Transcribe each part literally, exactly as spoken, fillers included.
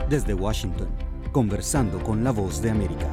Desde Washington, conversando con la Voz de América.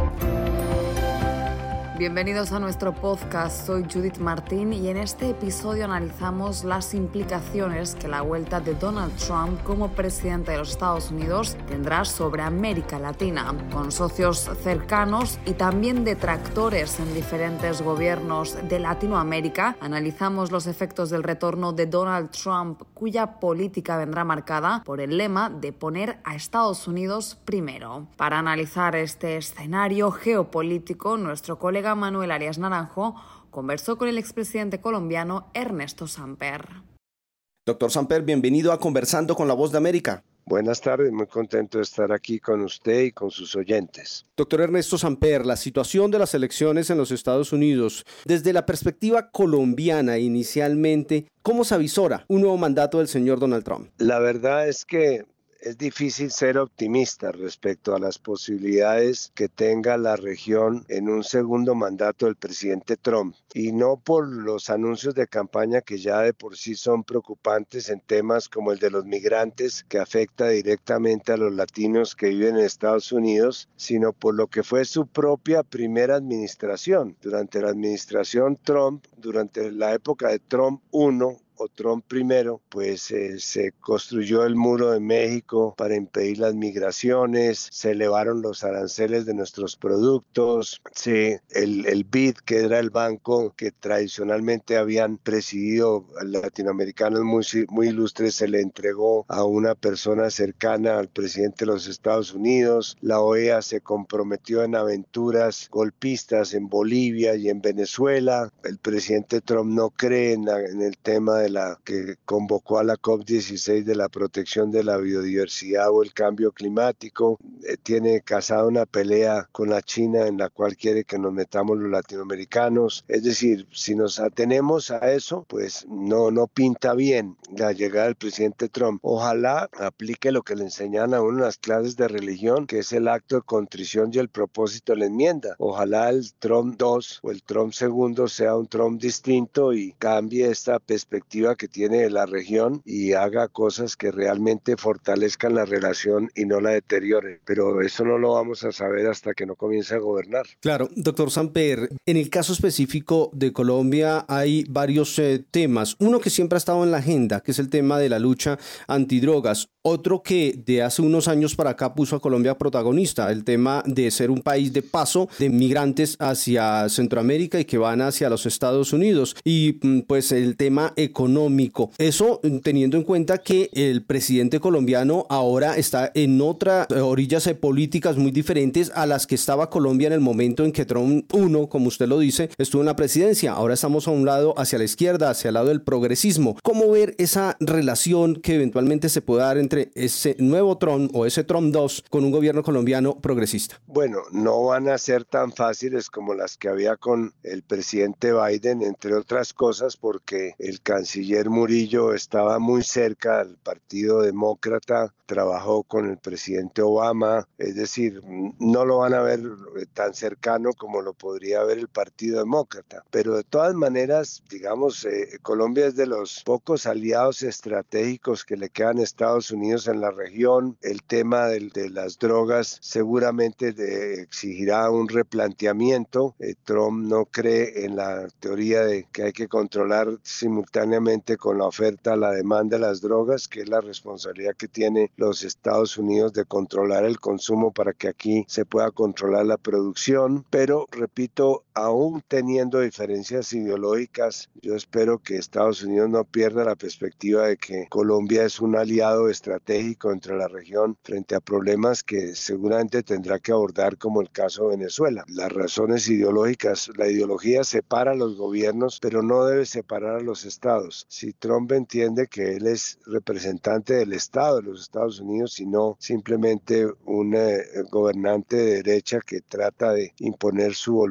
Bienvenidos a nuestro podcast, soy Judith Martín y en este episodio analizamos las implicaciones que la vuelta de Donald Trump como presidente de los Estados Unidos tendrá sobre América Latina, con socios cercanos y también detractores en diferentes gobiernos de Latinoamérica. Analizamos los efectos del retorno de Donald Trump, cuya política vendrá marcada por el lema de poner a Estados Unidos primero. Para analizar este escenario geopolítico, nuestro colega Manuel Arias Naranjo conversó con el expresidente colombiano Ernesto Samper. Doctor Samper, bienvenido a Conversando con la Voz de América. Buenas tardes, muy contento de estar aquí con usted y con sus oyentes. Doctor Ernesto Samper, la situación de las elecciones en los Estados Unidos, desde la perspectiva colombiana inicialmente, ¿cómo se avisora un nuevo mandato del señor Donald Trump? La verdad es que es difícil ser optimista respecto a las posibilidades que tenga la región en un segundo mandato del presidente Trump, y no por los anuncios de campaña que ya de por sí son preocupantes en temas como el de los migrantes, que afecta directamente a los latinos que viven en Estados Unidos, sino por lo que fue su propia primera administración. Durante la administración Trump, durante la época de Trump uno, o Trump primero, pues eh, se construyó el muro de México para impedir las migraciones, se elevaron los aranceles de nuestros productos, se, el, el B I D, que era el banco que tradicionalmente habían presidido latinoamericanos muy, muy ilustres, se le entregó a una persona cercana al presidente de los Estados Unidos. La O E A se comprometió en aventuras golpistas en Bolivia y en Venezuela. El presidente Trump no cree en, la, en el tema de la que convocó a la COP dieciséis de la protección de la biodiversidad o el cambio climático. Eh, tiene casada una pelea con la China en la cual quiere que nos metamos los latinoamericanos. Es decir, si nos atenemos a eso, pues no, no pinta bien la llegada del presidente Trump. Ojalá aplique lo que le enseñan a uno en las clases de religión, que es el acto de contrición y el propósito de la enmienda. Ojalá el Trump dos o el Trump segundo sea un Trump distinto y cambie esta perspectiva que tiene la región y haga cosas que realmente fortalezcan la relación y no la deterioren. Pero eso no lo vamos a saber hasta que no comience a gobernar. Claro, doctor Samper, en el caso específico de Colombia hay varios eh, temas. Uno que siempre ha estado en la agenda, que es el tema de la lucha antidrogas. Otro que de hace unos años para acá puso a Colombia protagonista, el tema de ser un país de paso de migrantes hacia Centroamérica y que van hacia los Estados Unidos. Y pues el tema económico. Eso teniendo en cuenta que el presidente colombiano ahora está en otras orillas políticas muy diferentes a las que estaba Colombia en el momento en que Trump uno, como usted lo dice, estuvo en la presidencia. Ahora estamos a un lado hacia la izquierda, hacia el lado del progresismo. ¿Cómo ver esa relación que eventualmente se puede dar entre ese nuevo Trump o ese Trump dos con un gobierno colombiano progresista? Bueno, no van a ser tan fáciles como las que había con el presidente Biden, entre otras cosas porque el canciller Murillo estaba muy cerca al Partido Demócrata, trabajó con el presidente Obama, es decir, no lo van a ver tan cercano como lo podría ver el Partido Demócrata. Pero de todas maneras, digamos, eh, Colombia es de los pocos aliados estratégicos que le quedan a Estados Unidos en la región. El tema de, de las drogas seguramente de, exigirá un replanteamiento. Eh, Trump no cree en la teoría de que hay que controlar simultáneamente con la oferta, la demanda de las drogas, que es la responsabilidad que tiene los Estados Unidos de controlar el consumo para que aquí se pueda controlar la producción. Pero, repito, aún teniendo diferencias ideológicas, yo espero que Estados Unidos no pierda la perspectiva de que Colombia es un aliado estratégico entre la región frente a problemas que seguramente tendrá que abordar, como el caso de Venezuela. Las razones ideológicas, la ideología separa a los gobiernos, pero no debe separar a los estados. Si Trump entiende que él es representante del Estado de los Estados Unidos y no simplemente un eh, gobernante de derecha que trata de imponer su voluntad y su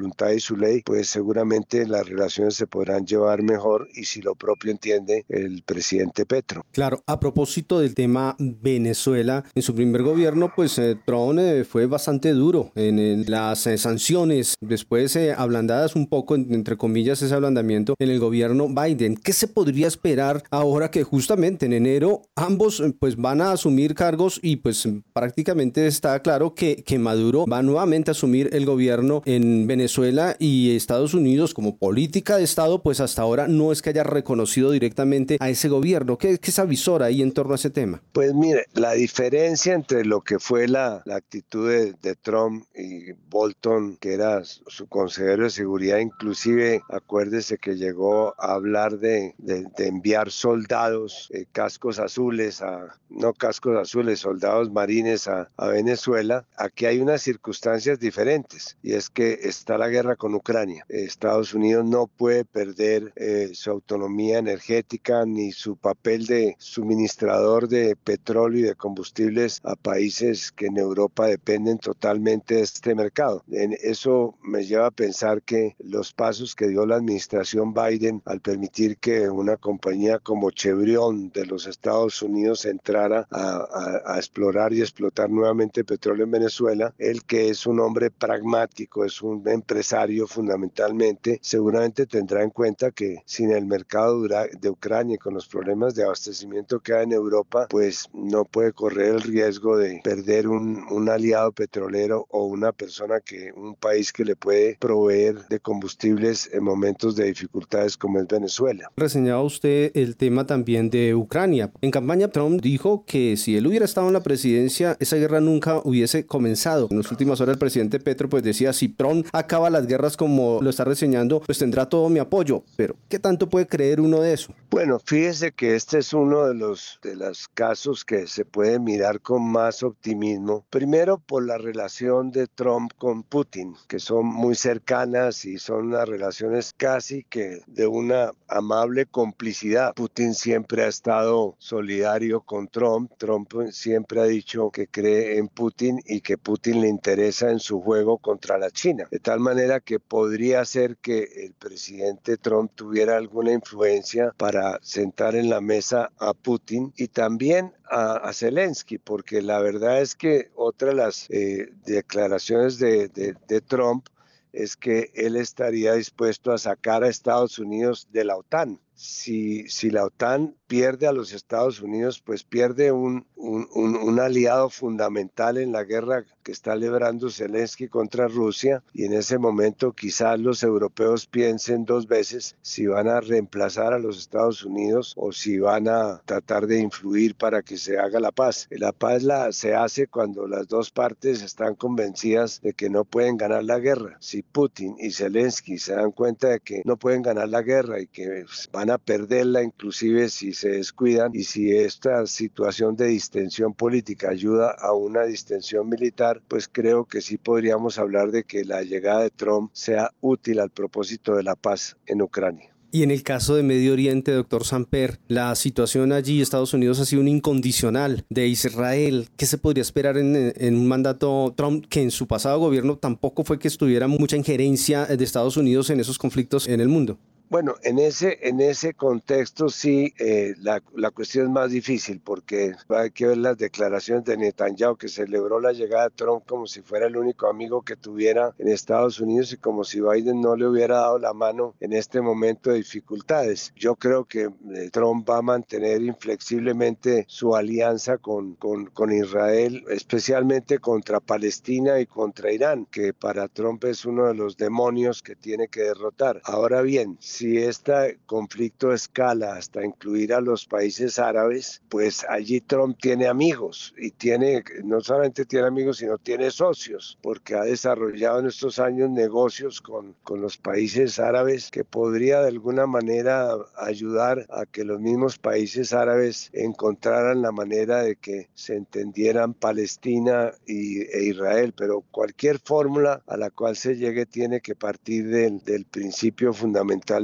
su ley, pues seguramente las relaciones se podrán llevar mejor y si lo propio entiende el presidente Petro. Claro, a propósito del tema Venezuela, en su primer gobierno, pues eh, Trump eh, fue bastante duro en, en las eh, sanciones, después eh, ablandadas un poco, en, entre comillas, ese ablandamiento en el gobierno Biden. ¿Qué se podría esperar ahora que justamente en enero ambos eh, pues van a asumir cargos y pues prácticamente está claro que, que Maduro va nuevamente a asumir el gobierno en Venezuela y Estados Unidos como política de Estado, pues hasta ahora no es que haya reconocido directamente a ese gobierno? ¿Qué, qué se avisora ahí en torno a ese tema? Pues mire, la diferencia entre lo que fue la, la actitud de, de Trump y Bolton, que era su consejero de seguridad, inclusive acuérdese que llegó a hablar de, de, de enviar soldados, eh, cascos azules, a, no cascos azules, soldados marines a, a Venezuela. Aquí hay unas circunstancias diferentes y es que está la guerra con Ucrania. Estados Unidos no puede perder eh, su autonomía energética ni su papel de suministrador de petróleo y de combustibles a países que en Europa dependen totalmente de este mercado. En eso me lleva a pensar que los pasos que dio la administración Biden al permitir que una compañía como Chevron de los Estados Unidos entrara a, a, a explorar y explotar nuevamente petróleo en Venezuela, él que es un hombre pragmático, es un empresario fundamentalmente, seguramente tendrá en cuenta que sin el mercado de Ucrania y con los problemas de abastecimiento que hay en Europa, pues no puede correr el riesgo de perder un, un aliado petrolero o una persona que, un país que le puede proveer de combustibles en momentos de dificultades como es Venezuela. Reseñaba usted el tema también de Ucrania. En campaña Trump dijo que si él hubiera estado en la presidencia, esa guerra nunca hubiese comenzado. En las últimas horas el presidente Petro pues decía, si Trump acaba las guerras como lo está reseñando, pues tendrá todo mi apoyo. Pero ¿qué tanto puede creer uno de eso? Bueno, fíjese que este es uno de los, de los casos que se puede mirar con más optimismo. Primero por la relación de Trump con Putin, que son muy cercanas y son unas relaciones casi que de una amable complicidad. Putin siempre ha estado solidario con Trump. Trump siempre ha dicho que cree en Putin y que Putin le interesa en su juego contra la China. De tal manera que podría ser que el presidente Trump tuviera alguna influencia para sentar en la mesa a Putin y también a, a Zelensky, porque la verdad es que otra de las eh, declaraciones de, de, de Trump es que él estaría dispuesto a sacar a Estados Unidos de la OTAN. Si, si la OTAN pierde a los Estados Unidos, pues pierde un, un, un, un aliado fundamental en la guerra que está librando Zelensky contra Rusia, y en ese momento quizás los europeos piensen dos veces si van a reemplazar a los Estados Unidos o si van a tratar de influir para que se haga la paz. La paz la, se hace cuando las dos partes están convencidas de que no pueden ganar la guerra. Si Putin y Zelensky se dan cuenta de que no pueden ganar la guerra y que van a perderla inclusive si se descuidan, y si esta situación de distensión política ayuda a una distensión militar, pues creo que sí podríamos hablar de que la llegada de Trump sea útil al propósito de la paz en Ucrania. Y en el caso de Medio Oriente, doctor Samper, la situación allí, Estados Unidos ha sido un incondicional de Israel. ¿Qué se podría esperar en, en un mandato Trump, que en su pasado gobierno tampoco fue que estuviera mucha injerencia de Estados Unidos en esos conflictos en el mundo? Bueno, en ese, en ese contexto sí, eh, la, la cuestión es más difícil porque hay que ver las declaraciones de Netanyahu, que celebró la llegada de Trump como si fuera el único amigo que tuviera en Estados Unidos y como si Biden no le hubiera dado la mano en este momento de dificultades. Yo creo que eh, Trump va a mantener inflexiblemente su alianza con, con, con Israel, especialmente contra Palestina y contra Irán, que para Trump es uno de los demonios que tiene que derrotar. Ahora bien, si este conflicto escala hasta incluir a los países árabes, pues allí Trump tiene amigos y tiene, no solamente tiene amigos, sino tiene socios, porque ha desarrollado en estos años negocios con, con los países árabes que podría de alguna manera ayudar a que los mismos países árabes encontraran la manera de que se entendieran Palestina y, e Israel, pero cualquier fórmula a la cual se llegue tiene que partir del, del principio fundamental de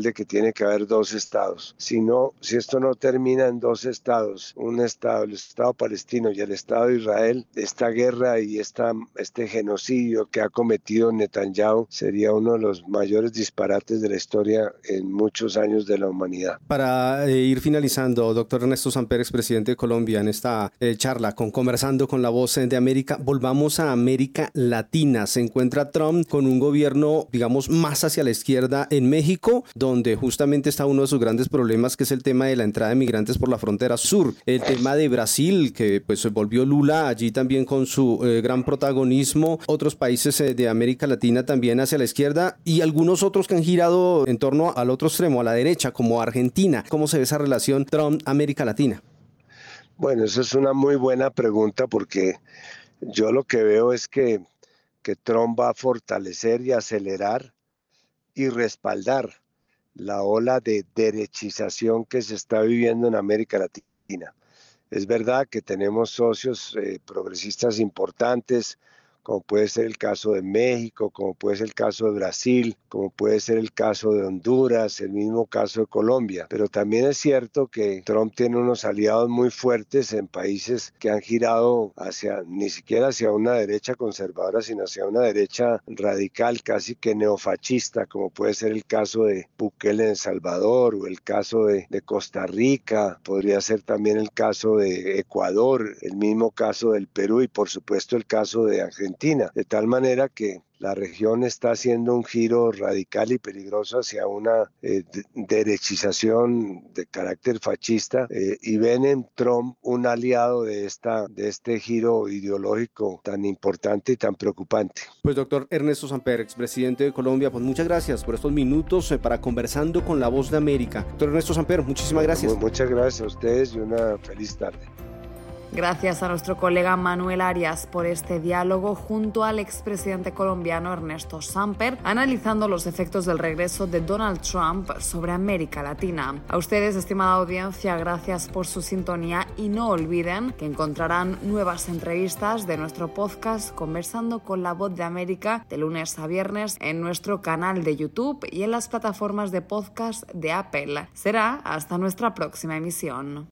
de que tiene que haber dos estados. Si no, si esto no termina en dos estados, un estado, el Estado palestino y el Estado de Israel, esta guerra y esta, este genocidio que ha cometido Netanyahu sería uno de los mayores disparates de la historia en muchos años de la humanidad. Para eh, ir finalizando, doctor Ernesto Samper, expresidente de Colombia, en esta eh, charla con Conversando con la Voz de América, volvamos a América Latina. Se encuentra Trump con un gobierno, digamos, más hacia la izquierda en México, donde justamente está uno de sus grandes problemas, que es el tema de la entrada de migrantes por la frontera sur. El tema de Brasil, que pues se volvió Lula allí también con su eh, gran protagonismo. Otros países eh, de América Latina también hacia la izquierda y algunos otros que han girado en torno al otro extremo, a la derecha, como Argentina. ¿Cómo se ve esa relación Trump-América Latina? Bueno, eso es una muy buena pregunta porque yo lo que veo es que, que Trump va a fortalecer y acelerar y respaldar la ola de derechización que se está viviendo en América Latina. Es verdad que tenemos socios eh, progresistas importantes, como puede ser el caso de México, como puede ser el caso de Brasil, como puede ser el caso de Honduras, el mismo caso de Colombia. Pero también es cierto que Trump tiene unos aliados muy fuertes en países que han girado hacia, ni siquiera hacia una derecha conservadora, sino hacia una derecha radical, casi que neofascista, como puede ser el caso de Bukele en El Salvador o el caso de, de Costa Rica, podría ser también el caso de Ecuador, el mismo caso del Perú y por supuesto el caso de Argentina. De tal manera que la región está haciendo un giro radical y peligroso hacia una eh, de- derechización de carácter fascista eh, y ven en Trump un aliado de, esta, de este giro ideológico tan importante y tan preocupante. Pues doctor Ernesto Samper, expresidente de Colombia, pues muchas gracias por estos minutos eh, para Conversando con la Voz de América. Doctor Ernesto Samper, muchísimas gracias. Mu- Muchas gracias a ustedes y una feliz tarde. Gracias a nuestro colega Manuel Arias por este diálogo junto al expresidente colombiano Ernesto Samper, analizando los efectos del regreso de Donald Trump sobre América Latina. A ustedes, estimada audiencia, gracias por su sintonía y no olviden que encontrarán nuevas entrevistas de nuestro podcast Conversando con la Voz de América de lunes a viernes en nuestro canal de YouTube y en las plataformas de podcast de Apple. Será hasta nuestra próxima emisión.